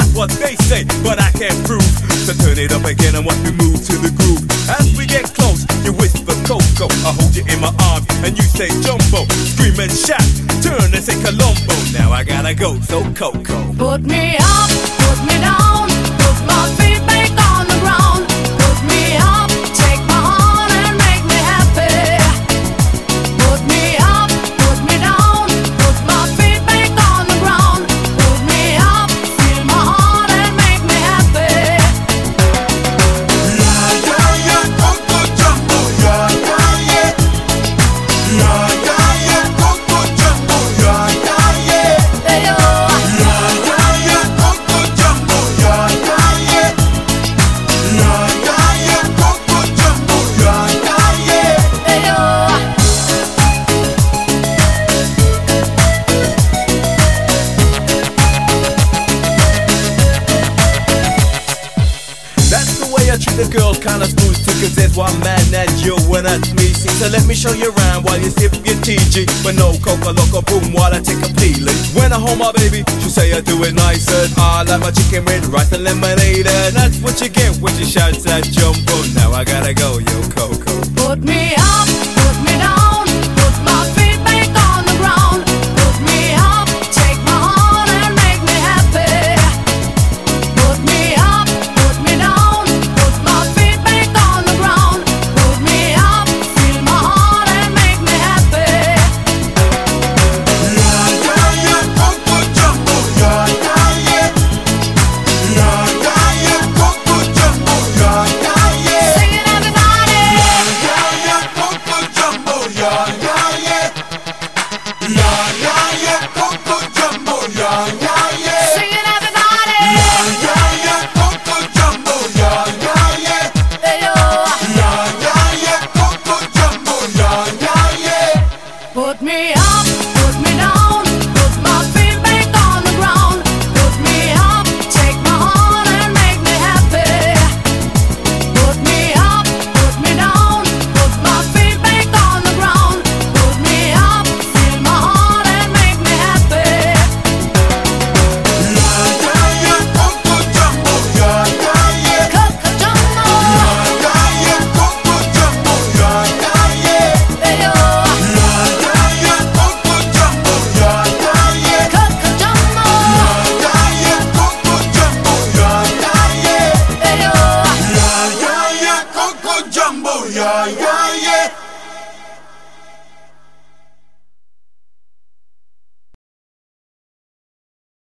That's what they say, but I can't prove. So turn it up again and watch me move to the groove. As we get close, you whisper Coco, I hold you in my arms and you say Jumbo. Scream and shout, turn and say Colombo. Now I gotta go, so Coco. Put me up, put me down, put my feet back on the ground. Put me up, take my heart and make me happy. Put me up, put me down, put my feet back on the ground. Put me up, feel my heart and make me happy. Yeah, yeah, yeah, Coco Jumbo. Yeah, yeah, yeah. Yeah, yeah, yeah, Coco Jumbo. Yeah, yeah, yeah. Hey, yo. Yeah, yeah, yeah, Coco Jumbo. Yeah, yeah, yeah. Yeah, yeah, yeah, Coco Jumbo. Yeah, yeah, yeah. Hey, yo. That's the way I treat a girl, kinda smooth too, cause there's one man that you and that's me. See, so let me show you around while you sip your TG. But no coca loco boom while I take a peeling. When I hold my baby, she say I do it nice. And I like my chicken with rice and lemonade. And that's what you get when she shouts at Jumbo. Now I gotta go, yo.